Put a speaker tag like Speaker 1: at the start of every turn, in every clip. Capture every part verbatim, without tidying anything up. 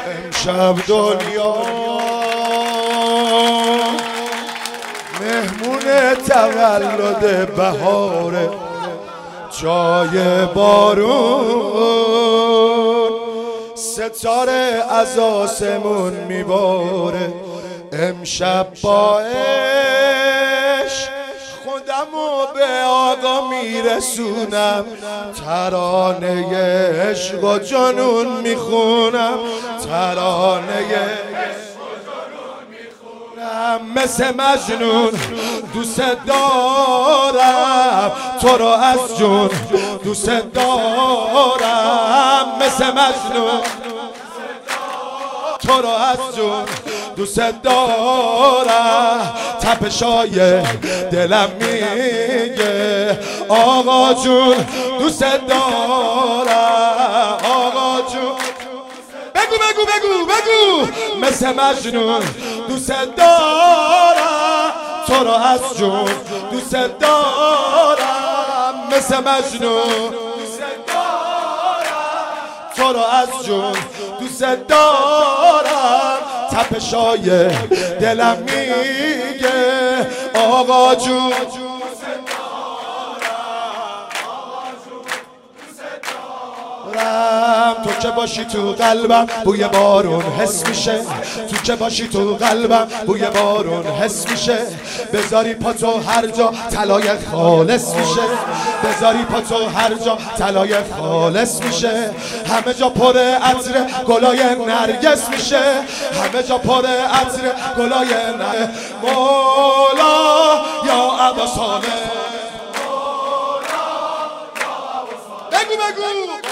Speaker 1: امشب دنیا مهمون تولد بهاره، جای بارون ستاره از آسمون میباره. امشب با عشق خودمو به آقا میرسونم، ترانه عشق و جنون میخونم، ترانه عشق و جنون میخونم. مثل مجنون دوست دارم تو رو از جون، دوست دارم مثل مجنون تو رو از جون، دوست دارم. تپشای دلم میگه آقا جون دوست دارم، آقا جون بگو بگو بگو بگو. مثل مجنون دوست دارم تو رو از جون، دوست دارم مثل مجنون دوست دارم تو رو از جون، دوست دارم. تپشای دلم میگه آقا جون دوست دارم. تو که باشی تو قلبم بوی بارون حس میشه، تو که باشی تو قلبم بوی بارون حس میشه. بذاری پا تو هر جا طلای خالص میشه، بذاری پا تو هر جا طلای خالص میشه. همه جا پر عطر گلای نرگس میشه، همه جا پر عطر گلای نرگس. مولا یا ابا صالح، بگو بگو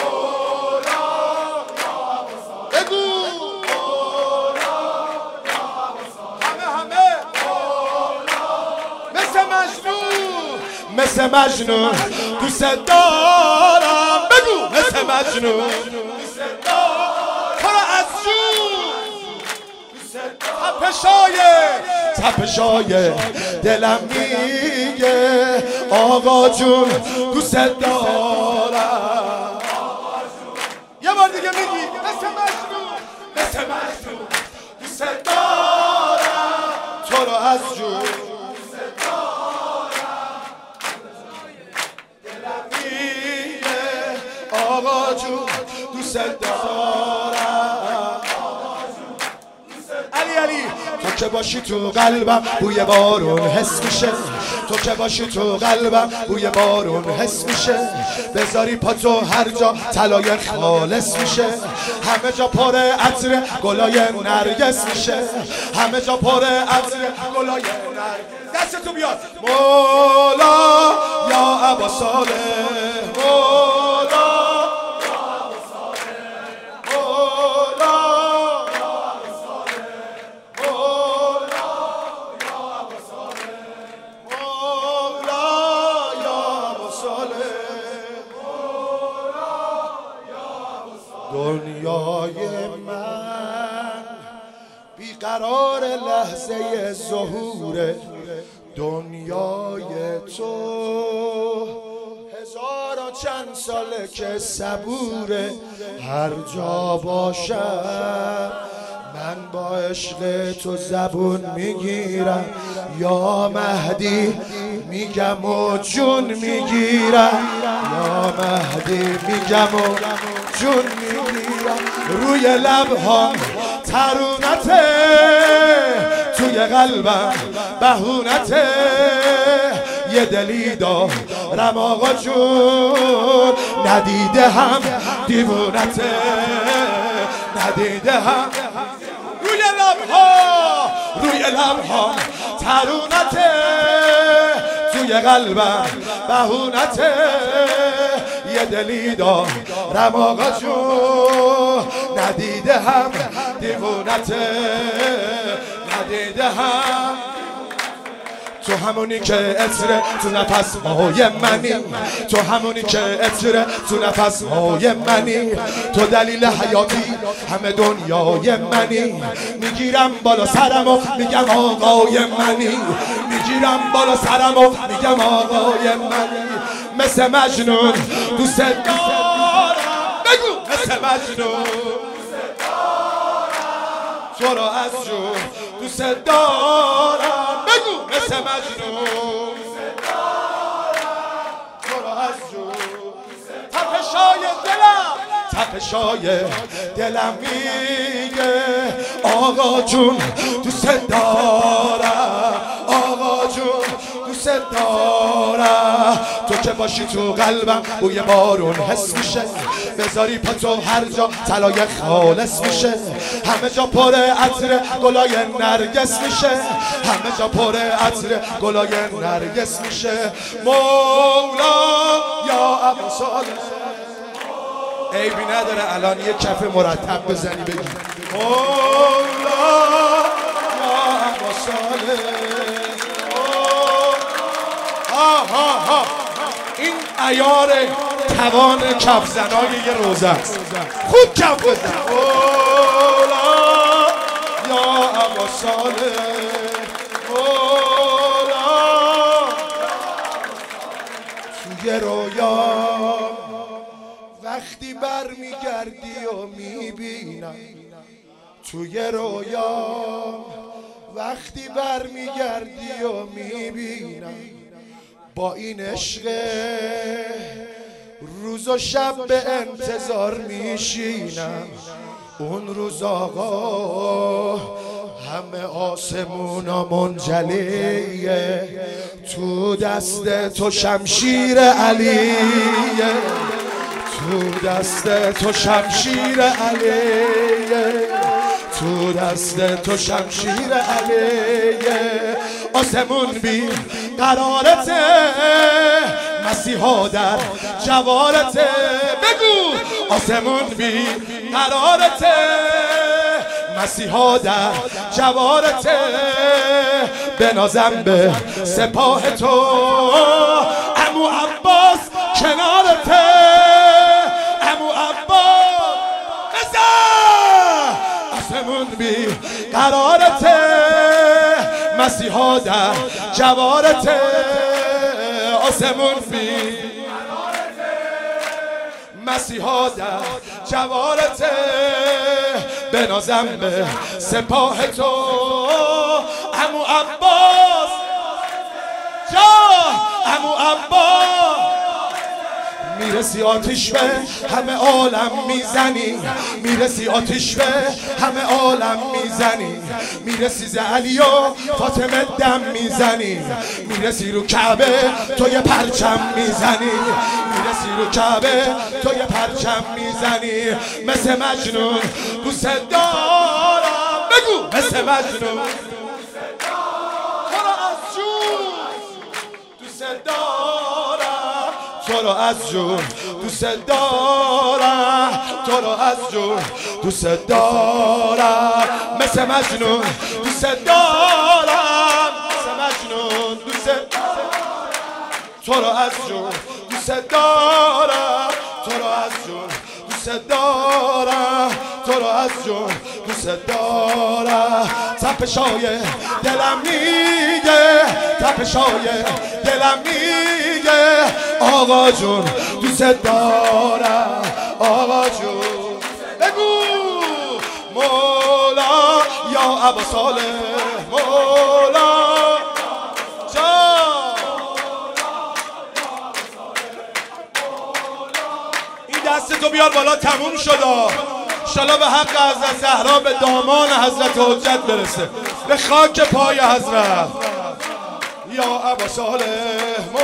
Speaker 1: مثل مجنون دوست دارم، بگو مثل مجنون دوست دارم تو رو از جون. تپشای تپشای دلم میگه آقا جون دوست دارم. یه بار دیگه میگی مثل مجنون، مثل مجنون دوست دارم تو رو از جون. آقا جون دوست دارم. علی علی تو که باشی تو قلبم بوی بارون حس میشه، تو که باشی تو قلبم بوی بارون حس میشه. بذاری پا تو هر جا طلای خالص میشه، همه جا پر عطر گلای نرگس میشه، همه جا پر عطر گلای نرگس. دست تو بیاد مولا یا ابا صالح، مولا دنیای من بیقرار لحظه ظهوره، دنیای تو هزار و چند ساله که صبوره. هر جا باشم من با عشق تو زبون میگیرم، یا مهدی میگم و جون میگیرم، یا مهدی میگم و جون میگیرم. روی لبهام ترونته، توی قلبم بهونته. یه دلی دارم آقا جون، ندیده هم دیوونته، ندیده هم. روی لبها روی لبها ترونته، توی قلبم بهونته. یه دلی دارم آقا جون، ندیده هم دیوونته، ندیده هم. تو همونی که عطر تو نفس‌های منی، تو همونی که عطر تو نفس‌های منی. تو دلیل حیاتی همه دنیای منی. میگیرم بالا سرم و میگم آقای منی، میگیرم بالا سرم و میگم آقای منی. مثل مجنون دوست دارم، بگو مثل مجنون دوست دارم. تو را از جون دوست دارم. بگو مثل مجنون تو را از جون. تپشای دلم تپشای دلم میگه آقا جون دوست دارم. آقا جون دوست دارم. تو که باشی تو قلبم بوی بارون حس میشه. بذاری پا تو هر جا طلای خالص میشه. همه جا پر عطر گلای نرگس میشه. همه جا پر عطر گلای نرگس میشه. مولا یا ابو صالح. عیبی نداره الان یه کف مرتب بزنی بگی مولا یا ابو صالح. ها ها این عیار توان کف زنای یه روزه است. خوب کف بزن. مولا یا ابو صالح. مولا توی رویام وقتی برمیگردی و میبینم. توی رویام وقتی برمیگردی و میبینم. با این عشق روز و شب به انتظار میشینم. اون روز آقا همه آسمونا منجلیه. تو دست تو شمشیر علیه. تو دست تو شمشیر علیه. تو دست تو شمشیر علیه. آسمون بی قرارته. مسیحا در جوارته. بگو آسمون بی قرارته. مسیحا در جوارته. بنازم به سپاه تو. عمو عباس کنارته. عمو عباس بزن. آسمون بی قرارته. مسیحا در جوارته. آسمون بی مسیحا در جوارته. بنازم به سپاه تو. عمو عباس جا عمو عباس. میرسی آتیش به همه عالم میزنی. میرسی آتیش به همه عالم میزنی. میرسی ز علی و فاطمه دم میزنی. میرسی رو کعبه تو یه پرچم میزنی. میرسی رو کعبه تو یه پرچم میزنی. مثل مجنون دوست دارم. بگو مثل مجنون تو را از جون دوست دارم. تو را از جون دوست دارم. تو را از جون دوست دارم. مثل مجنون دوست دارم. مثل مجنون دوست تو را از جون دوست دارم. تو را از جون دوست دارم. تو را از جون دوست دارم. تپشای دلم میگه. تپشای دلم میگه آقا جون دوست دارم. آقا جون بگو مولا یا ابو صالح. مولا جان این دست تو بیار بالا. تموم شد. انشالله به حق حضرت زهرا به دامان حضرت حجت برسه. به خاک پای حضرت یا ابو صالح.